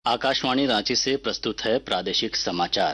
आकाशवाणी रांची से प्रस्तुत है प्रादेशिक समाचार।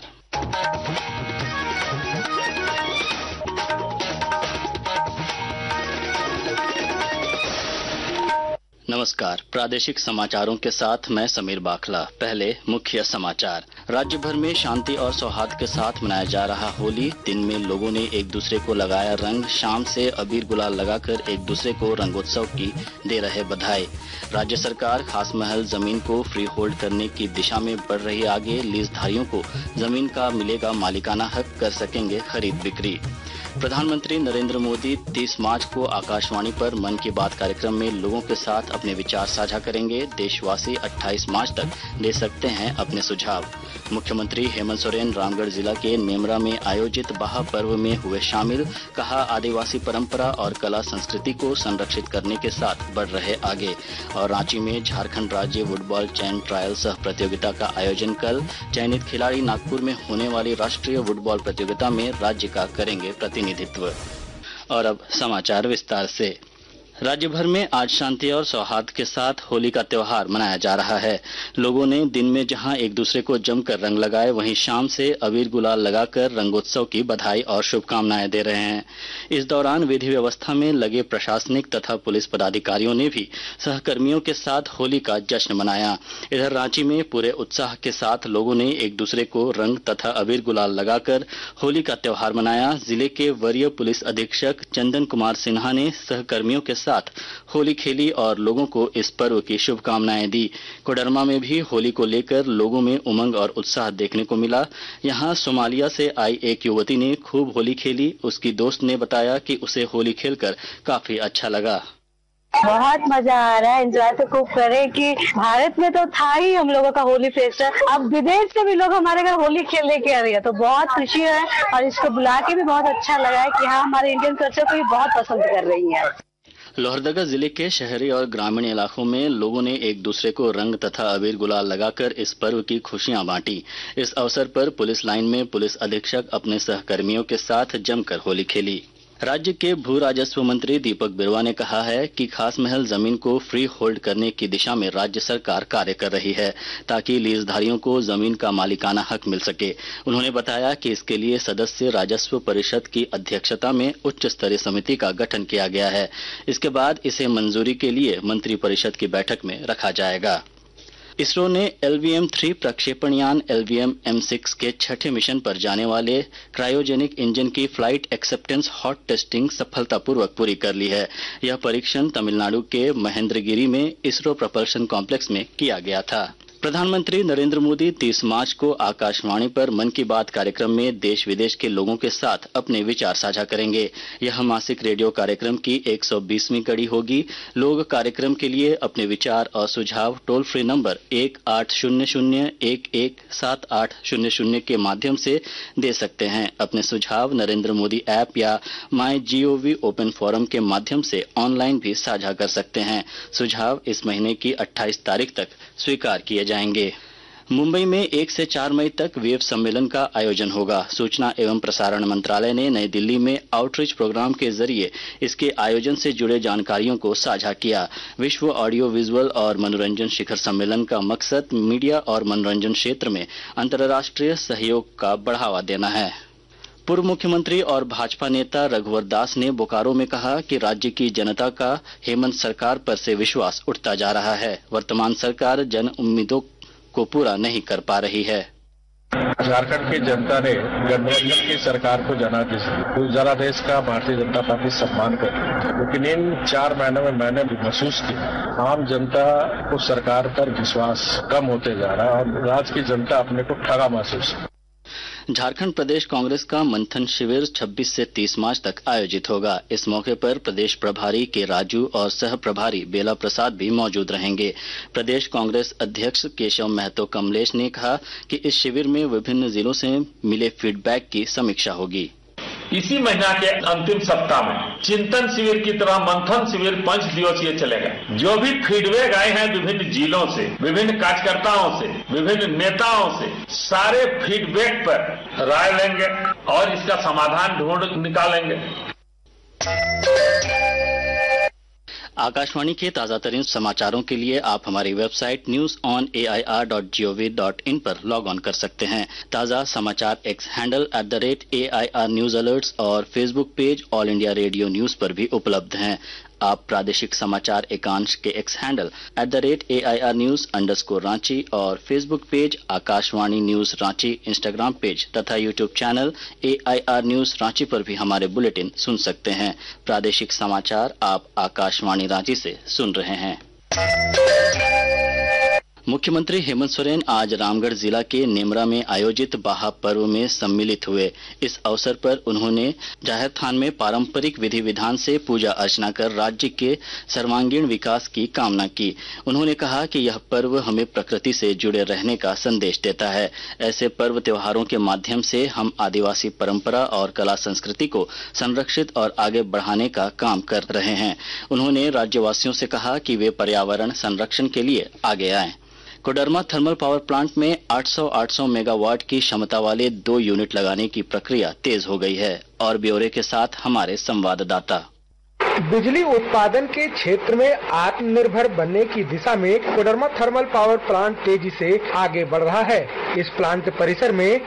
नमस्कार, प्रादेशिक समाचारों के साथ मैं समीर बाखला। पहले मुख्य समाचार। राज्य भर में शांति और सौहार्द के साथ मनाया जा रहा होली। दिन में लोगों ने एक दूसरे को लगाया रंग, शाम से अबीर गुलाल लगाकर एक दूसरे को रंगोत्सव की दे रहे बधाई। राज्य सरकार खास महल जमीन को फ्री होल्ड करने की दिशा में बढ़ रही आगे। लीजधारियों को जमीन का मिलेगा मालिकाना हक, कर सकेंगे खरीद बिक्री। प्रधानमंत्री नरेंद्र मोदी 30 मार्च को आकाशवाणी पर मन की बात कार्यक्रम में लोगों के साथ अपने विचार साझा करेंगे। देशवासी 28 मार्च तक दे सकते हैं अपने सुझाव। मुख्यमंत्री हेमंत सोरेन रामगढ़ जिला के नेमरा में आयोजित बाहा पर्व में हुए शामिल। कहा, आदिवासी परंपरा और कला संस्कृति को संरक्षित करने के साथ बढ़ रहे आगे। और रांची में झारखंड राज्य फुटबॉल चयन ट्रायल सह प्रतियोगिता का आयोजन कल। चयनित खिलाड़ी नागपुर में होने वाली राष्ट्रीय फुटबॉल प्रतियोगिता में राज्य का करेंगे प्रतिनिधित्व। और अब समाचार विस्तार से। राज्य भर में आज शांति और सौहार्द के साथ होली का त्योहार मनाया जा रहा है। लोगों ने दिन में जहां एक दूसरे को जमकर रंग लगाए, वहीं शाम से अबीर गुलाल लगाकर रंगोत्सव की बधाई और शुभकामनाएं दे रहे हैं। इस दौरान विधि व्यवस्था में लगे प्रशासनिक तथा पुलिस पदाधिकारियों ने भी सहकर्मियों के साथ होली का जश्न मनाया। इधर रांची में पूरे उत्साह के साथ लोगों ने एक दूसरे को रंग तथा अबीर गुलाल लगाकर होली का त्योहार मनाया। जिले के वरीय पुलिस अधीक्षक चंदन कुमार सिन्हा ने सहकर्मियों के साथ होली खेली और लोगों को इस पर्व की शुभकामनाएं दी। कोडरमा में भी होली को लेकर लोगों में उमंग और उत्साह देखने को मिला। यहां सोमालिया से आई एक युवती ने खूब होली खेली। उसकी दोस्त ने बताया कि उसे होली खेलकर काफी अच्छा लगा। बहुत मजा आ रहा है, एंजॉय तो खूब करे कि भारत में तो था ही हम लोगों का होली फेस्टिवल, अब विदेश से भी लोग हमारे घर होली खेलने के आ रही है, तो बहुत खुशी है और इसको बुला के भी बहुत अच्छा लगा है कि हाँ, हमारे इंडियन कल्चर को भी बहुत पसंद कर रही है। लोहरदगा जिले के शहरी और ग्रामीण इलाकों में लोगों ने एक दूसरे को रंग तथा अबीर गुलाल लगाकर इस पर्व की खुशियां बांटी। इस अवसर पर पुलिस लाइन में पुलिस अधीक्षक अपने सहकर्मियों के साथ जमकर होली खेली। राज्य के भू राजस्व मंत्री दीपक बिरुवा ने कहा है कि खास महल जमीन को फ्री होल्ड करने की दिशा में राज्य सरकार कार्य कर रही है, ताकि लीजधारियों को जमीन का मालिकाना हक मिल सके। उन्होंने बताया कि इसके लिए सदस्य राजस्व परिषद की अध्यक्षता में उच्च स्तरीय समिति का गठन किया गया है। इसके बाद इसे मंजूरी के लिए मंत्री परिषद की बैठक में रखा जाएगा। इसरो ने LVM-3 प्रक्षेपण यान LVM-M6 के छठे मिशन पर जाने वाले क्रायोजेनिक इंजन की फ्लाइट एक्सेप्टेंस हॉट टेस्टिंग सफलतापूर्वक पूरी कर ली है। यह परीक्षण तमिलनाडु के महेंद्रगिरी में इसरो प्रपल्शन कॉम्प्लेक्स में किया गया था। प्रधानमंत्री नरेंद्र मोदी 30 मार्च को आकाशवाणी पर मन की बात कार्यक्रम में देश विदेश के लोगों के साथ अपने विचार साझा करेंगे। यह मासिक रेडियो कार्यक्रम की 120वीं कड़ी होगी। लोग कार्यक्रम के लिए अपने विचार और सुझाव टोल फ्री नंबर 1800-117800 के माध्यम से दे सकते हैं। अपने सुझाव नरेंद्र मोदी ऐप या MyGov ओपन फोरम के माध्यम से ऑनलाइन भी साझा कर सकते हैं। सुझाव इस महीने की 28 तारीख तक स्वीकार किए जाएंगे। मुंबई में 1 से 4 मई तक वेब सम्मेलन का आयोजन होगा। सूचना एवं प्रसारण मंत्रालय ने नई दिल्ली में आउटरीच प्रोग्राम के जरिए इसके आयोजन से जुड़े जानकारियों को साझा किया। विश्व ऑडियो विजुअल और मनोरंजन शिखर सम्मेलन का मकसद मीडिया और मनोरंजन क्षेत्र में अंतर्राष्ट्रीय सहयोग का बढ़ावा देना है। पूर्व मुख्यमंत्री और भाजपा नेता रघुवर दास ने बोकारो में कहा कि राज्य की जनता का हेमंत सरकार पर से विश्वास उठता जा रहा है। वर्तमान सरकार जन उम्मीदों को पूरा नहीं कर पा रही है। झारखंड की जनता ने गठबंधन की सरकार को जनादेश दी, तो जनादेश का भारतीय जनता पार्टी सम्मान करती है। लेकिन इन 4 महीनों में मैंने महसूस किया आम जनता को सरकार पर विश्वास कम होते जा रहा है और राज्य की जनता अपने को ठगा महसूस। झारखंड प्रदेश कांग्रेस का मंथन शिविर 26 से 30 मार्च तक आयोजित होगा। इस मौके पर प्रदेश प्रभारी के राजू और सह प्रभारी बेला प्रसाद भी मौजूद रहेंगे। प्रदेश कांग्रेस अध्यक्ष केशव महतो कमलेश ने कहा कि इस शिविर में विभिन्न जिलों से मिले फीडबैक की समीक्षा होगी। इसी महीना के अंतिम सप्ताह में चिंतन शिविर की तरह मंथन शिविर 5 दिवसीय चलेगा। जो भी फीडबैक आए हैं विभिन्न जिलों से, विभिन्न कार्यकर्ताओं से, विभिन्न नेताओं से, सारे फीडबैक पर राय लेंगे और इसका समाधान ढूंढ निकालेंगे। आकाशवाणी के ताजा तरीन समाचारों के लिए आप हमारी वेबसाइट newsonair.gov.in पर लॉग ऑन कर सकते हैं। ताजा समाचार X handle @AIR news alerts और Facebook page all India radio news पर भी उपलब्ध हैं। आप प्रादेशिक समाचार एकांश के एक्स हैंडल @AIR News_Ranchi और Facebook page Akashvani news Ranchi, Instagram page तथा YouTube channel AIR news Ranchi पर भी हमारे बुलेटिन सुन सकते हैं। प्रादेशिक समाचार आप आकाशवाणी रांची से सुन रहे हैं। मुख्यमंत्री हेमंत सोरेन आज रामगढ़ जिला के नेमरा में आयोजित बाहा पर्व में सम्मिलित हुए। इस अवसर पर उन्होंने जाहिर थान में पारंपरिक विधि विधान से पूजा अर्चना कर राज्य के सर्वांगीण विकास की कामना की। उन्होंने कहा कि यह पर्व हमें प्रकृति से जुड़े रहने का संदेश देता है। ऐसे पर्व त्योहारों के माध्यम से हम आदिवासी परंपरा और कला संस्कृति को संरक्षित और आगे बढ़ाने का काम कर रहे हैं। उन्होंने राज्यवासियों से कहा कि वे पर्यावरण संरक्षण के लिए आगे आएं। कोडरमा थर्मल पावर प्लांट में 800 मेगावाट की क्षमता वाले 2 यूनिट लगाने की प्रक्रिया तेज हो गई है। और ब्यौरे के साथ हमारे संवाददाता। बिजली उत्पादन के क्षेत्र में आत्मनिर्भर बनने की दिशा में कोडरमा थर्मल पावर प्लांट तेजी से आगे बढ़ रहा है। इस प्लांट परिसर में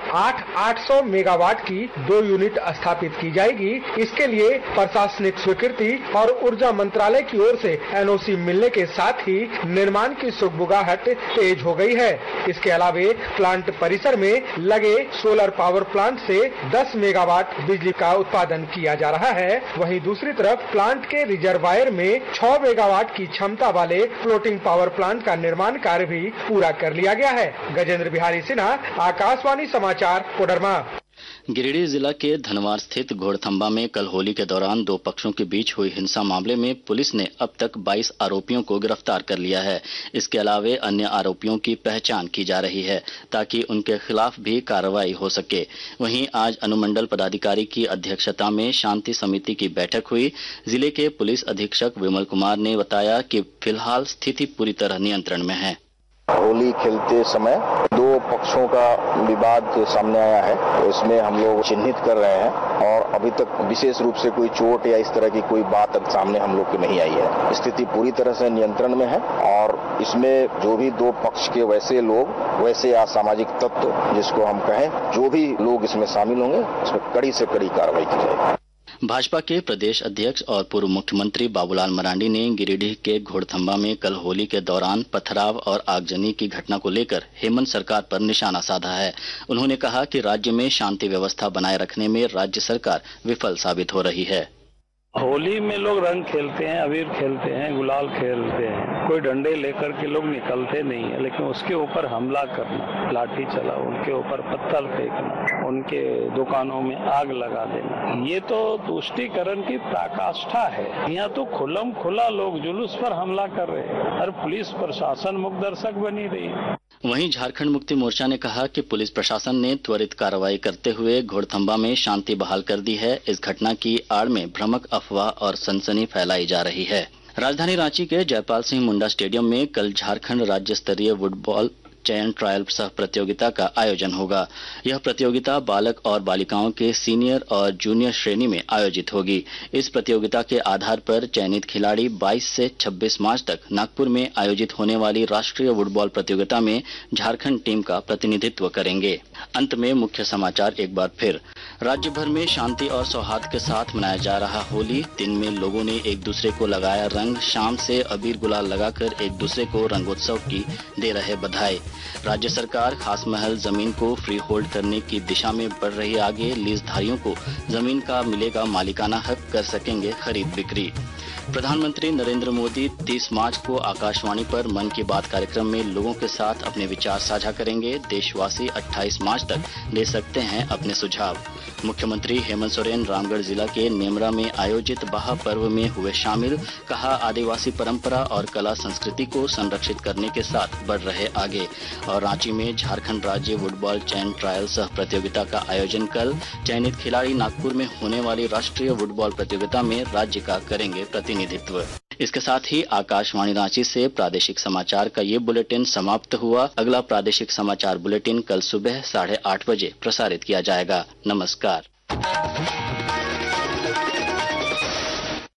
800 मेगावाट की 2 यूनिट स्थापित की जाएगी। इसके लिए प्रशासनिक स्वीकृति और ऊर्जा मंत्रालय की ओर से NOC मिलने के साथ ही निर्माण की सुगबुगाहट तेज हो गई है। इसके अलावे प्लांट परिसर में लगे सोलर पावर प्लांट से 10 मेगावाट बिजली का उत्पादन किया जा रहा है। वहीं दूसरी तरफ प्लांट के रिजर्वायर में 6 मेगावाट की क्षमता वाले फ्लोटिंग पावर प्लांट का निर्माण कार्य भी पूरा कर लिया गया है। गजेंद्र बिहारी सिन्हा, आकाशवाणी समाचार, कोडरमा। गिरिडीह जिला के धनवार स्थित घोड़थंबा में कल होली के दौरान 2 पक्षों के बीच हुई हिंसा मामले में पुलिस ने अब तक 22 आरोपियों को गिरफ्तार कर लिया है। इसके अलावे अन्य आरोपियों की पहचान की जा रही है ताकि उनके खिलाफ भी कार्रवाई हो सके। वहीं आज अनुमंडल पदाधिकारी की अध्यक्षता में शांति समिति की बैठक हुई। जिले के पुलिस अधीक्षक विमल कुमार ने बताया कि फिलहाल स्थिति पूरी तरह नियंत्रण में है। होली खेलते समय 2 पक्षों का विवाद सामने आया है, तो इसमें हम लोग चिन्हित कर रहे हैं और अभी तक विशेष रूप से कोई चोट या इस तरह की कोई बात अब सामने हम लोग की नहीं आई है। स्थिति पूरी तरह से नियंत्रण में है और इसमें जो भी 2 पक्ष के वैसे लोग, वैसे असामाजिक तत्व जिसको हम कहें, जो भी लोग इसमें शामिल होंगे उसमें कड़ी से कड़ी कार्रवाई की जाएगी। भाजपा के प्रदेश अध्यक्ष और पूर्व मुख्यमंत्री बाबूलाल मरांडी ने गिरिडीह के घोड़थंबा में कल होली के दौरान पथराव और आगजनी की घटना को लेकर हेमंत सरकार पर निशाना साधा है। उन्होंने कहा कि राज्य में शांति व्यवस्था बनाए रखने में राज्य सरकार विफल साबित हो रही है। होली में लोग रंग खेलते हैं, अबीर खेलते हैं, गुलाल खेलते हैं, कोई डंडे लेकर के लोग निकलते नहीं है, लेकिन उसके ऊपर हमला करना, लाठी चला, उनके ऊपर पत्थर फेंकना, उनके दुकानों में आग लगा देना, ये तो तुष्टीकरण की पराकाष्ठा है। यहाँ तो खुल्लम खुला लोग जुलूस पर हमला कर रहे हैं और पुलिस प्रशासन मुख्य दर्शक बनी रही है। वहीं झारखंड मुक्ति मोर्चा ने कहा कि पुलिस प्रशासन ने त्वरित कार्रवाई करते हुए घोड़थंबा में शांति बहाल कर दी है। इस घटना की आड़ में भ्रामक अफवाह और सनसनी फैलाई जा रही है। राजधानी रांची के जयपाल सिंह मुंडा स्टेडियम में कल झारखंड राज्य स्तरीय फुटबॉल चयन ट्रायल सह प्रतियोगिता का आयोजन होगा। यह प्रतियोगिता बालक और बालिकाओं के सीनियर और जूनियर श्रेणी में आयोजित होगी। इस प्रतियोगिता के आधार पर चयनित खिलाड़ी 22 से 26 मार्च तक नागपुर में आयोजित होने वाली राष्ट्रीय फुटबॉल प्रतियोगिता में झारखंड टीम का प्रतिनिधित्व करेंगे। अंत में मुख्य समाचार एक बार फिर। राज्य भर में शांति और सौहार्द के साथ मनाया जा रहा होली। दिन में लोगों ने एक दूसरे को लगाया रंग, शाम से अबीर गुलाल लगाकर एक दूसरे को रंगोत्सव की दे रहे बधाई। राज्य सरकार खास महल जमीन को फ्री होल्ड करने की दिशा में बढ़ रही आगे। लीजधारियों को जमीन का मिलेगा मालिकाना हक, कर सकेंगे खरीद बिक्री। प्रधानमंत्री नरेंद्र मोदी 30 मार्च को आकाशवाणी पर मन की बात कार्यक्रम में लोगों के साथ अपने विचार साझा करेंगे। देशवासी 28 मार्च तक दे सकते हैं अपने सुझाव। मुख्यमंत्री हेमंत सोरेन रामगढ़ जिला के नेमरा में आयोजित बाहा पर्व में हुए शामिल। कहा, आदिवासी परंपरा और कला संस्कृति को संरक्षित करने के साथ बढ़ रहे आगे। और रांची में झारखंड राज्य फुटबॉल चयन ट्रायल सह प्रतियोगिता का आयोजन कल। चयनित खिलाड़ी नागपुर में होने वाली राष्ट्रीय फुटबॉल प्रतियोगिता में राज्य का करेंगे प्रतिनिधित्व। इसके साथ ही आकाशवाणी रांची से प्रादेशिक समाचार का ये बुलेटिन समाप्त हुआ। अगला प्रादेशिक समाचार बुलेटिन कल सुबह 8:30 बजे प्रसारित किया जाएगा। नमस्कार।